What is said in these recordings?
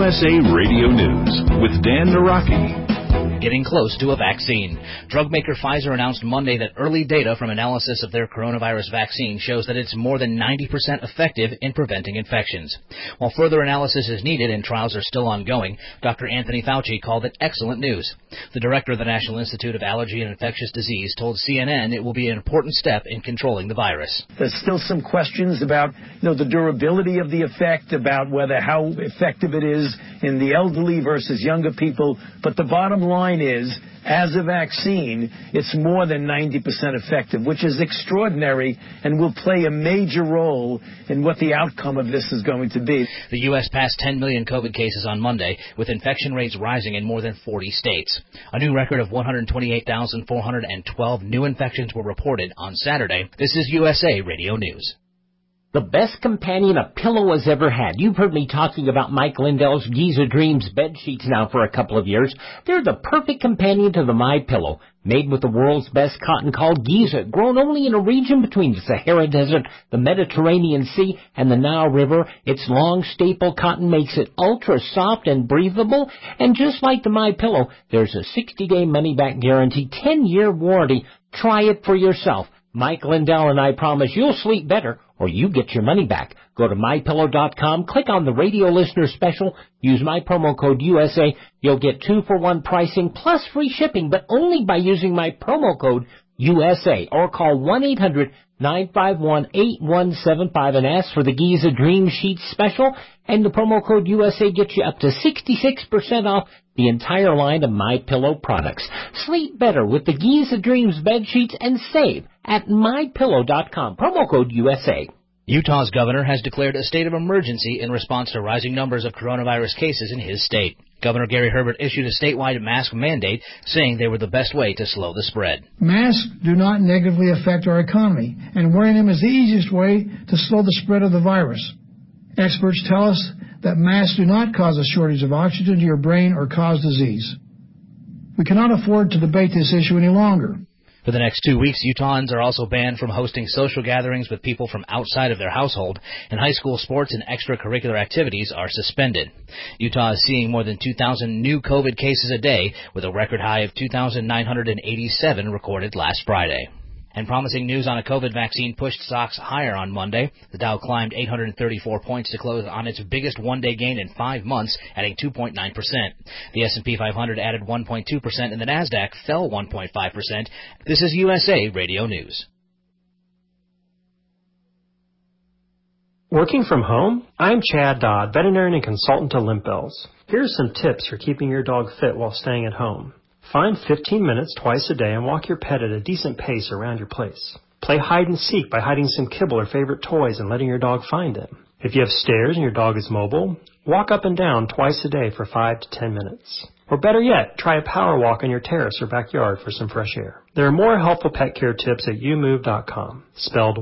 USA Radio News with Dan Naraki. Getting close to a vaccine. Drug maker Pfizer announced Monday that early data from analysis of their coronavirus vaccine shows that it's more than 90% effective in preventing infections. While further analysis is needed and trials are still ongoing, Dr. Anthony Fauci called it excellent news. The director of the National Institute of Allergy and Infectious Disease told CNN it will be an important step in controlling the virus. There's still some questions about, the durability of the effect, about how effective it is in the elderly versus younger people. But the bottom line is, as a vaccine, it's more than 90% effective, which is extraordinary and will play a major role in what the outcome of this is going to be. The U.S. passed 10 million COVID cases on Monday, with infection rates rising in more than 40 states. A new record of 128,412 new infections were reported on Saturday. This is USA Radio News. The best companion a pillow has ever had. You've heard me talking about Mike Lindell's Giza Dreams bed sheets now for a couple of years. They're the perfect companion to the MyPillow. Made with the world's best cotton called Giza, grown only in a region between the Sahara Desert, the Mediterranean Sea, and the Nile River. Its long staple cotton makes it ultra soft and breathable. And just like the MyPillow, there's a 60-day money-back guarantee, 10-year warranty. Try it for yourself. Mike Lindell and I promise you'll sleep better or you get your money back. Go to MyPillow.com, click on the radio listener special, use my promo code USA. You'll get 2-for-1 pricing plus free shipping, but only by using my promo code USA, or call 1-800-951-8175 and ask for the Giza Dream Sheets special, and the promo code USA gets you up to 66% off the entire line of MyPillow products. Sleep better with the Giza Dreams bed sheets and save at MyPillow.com. Promo code USA. Utah's governor has declared a state of emergency in response to rising numbers of coronavirus cases in his state. Governor Gary Herbert issued a statewide mask mandate, saying they were the best way to slow the spread. Masks do not negatively affect our economy, and wearing them is the easiest way to slow the spread of the virus. Experts tell us that masks do not cause a shortage of oxygen to your brain or cause disease. We cannot afford to debate this issue any longer. For the next 2 weeks, Utahns are also banned from hosting social gatherings with people from outside of their household, and high school sports and extracurricular activities are suspended. Utah is seeing more than 2,000 new COVID cases a day, with a record high of 2,987 recorded last Friday. And promising news on a COVID vaccine pushed stocks higher on Monday. The Dow climbed 834 points to close on its biggest one-day gain in 5 months, adding 2.9%. The S&P 500 added 1.2%, and the Nasdaq fell 1.5%. This is USA Radio News. Working from home? I'm Chad Dodd, veterinarian and consultant to Limp Bells. Here's some tips for keeping your dog fit while staying at home. Find 15 minutes twice a day and walk your pet at a decent pace around your place. Play hide and seek by hiding some kibble or favorite toys and letting your dog find them. If you have stairs and your dog is mobile, walk up and down twice a day for 5 to 10 minutes. Or better yet, try a power walk on your terrace or backyard for some fresh air. There are more helpful pet care tips at youmove.com, spelled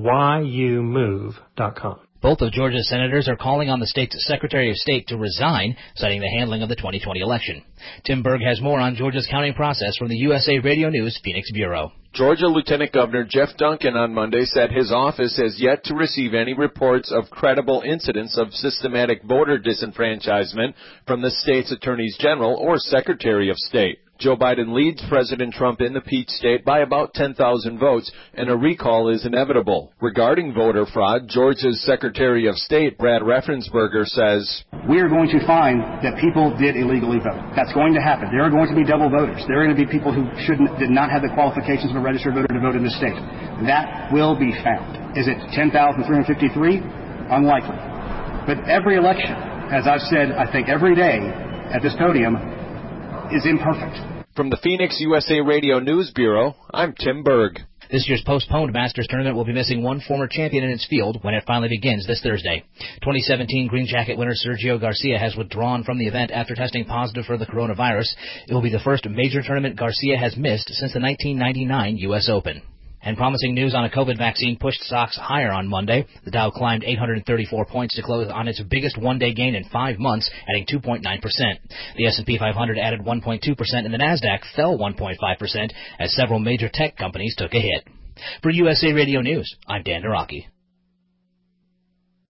YOUMOVE.com. Both of Georgia's senators are calling on the state's Secretary of State to resign, citing the handling of the 2020 election. Tim Berg has more on Georgia's counting process from the USA Radio News Phoenix Bureau. Georgia Lieutenant Governor Jeff Duncan on Monday said his office has yet to receive any reports of credible incidents of systematic voter disenfranchisement from the state's attorneys general or Secretary of State. Joe Biden leads President Trump in the Peach State by about 10,000 votes, and a recall is inevitable. Regarding voter fraud, Georgia's Secretary of State, Brad Raffensperger, says, "We are going to find that people did illegally vote. That's going to happen. There are going to be double voters. There are going to be people who did not have the qualifications of a registered voter to vote in this state. That will be found. Is it 10,353? Unlikely. But every election, as I've said, I think every day at this podium, is imperfect." From the Phoenix USA Radio News Bureau, I'm Tim Berg. This year's postponed Masters tournament will be missing one former champion in its field when it finally begins this Thursday. 2017 Green Jacket winner Sergio Garcia has withdrawn from the event after testing positive for the coronavirus. It will be the first major tournament Garcia has missed since the 1999 U.S. Open. And promising news on a COVID vaccine pushed stocks higher on Monday. The Dow climbed 834 points to close on its biggest one-day gain in 5 months, adding 2.9%. The S&P 500 added 1.2%, and the Nasdaq fell 1.5% as several major tech companies took a hit. For USA Radio News, I'm Dan Naraki.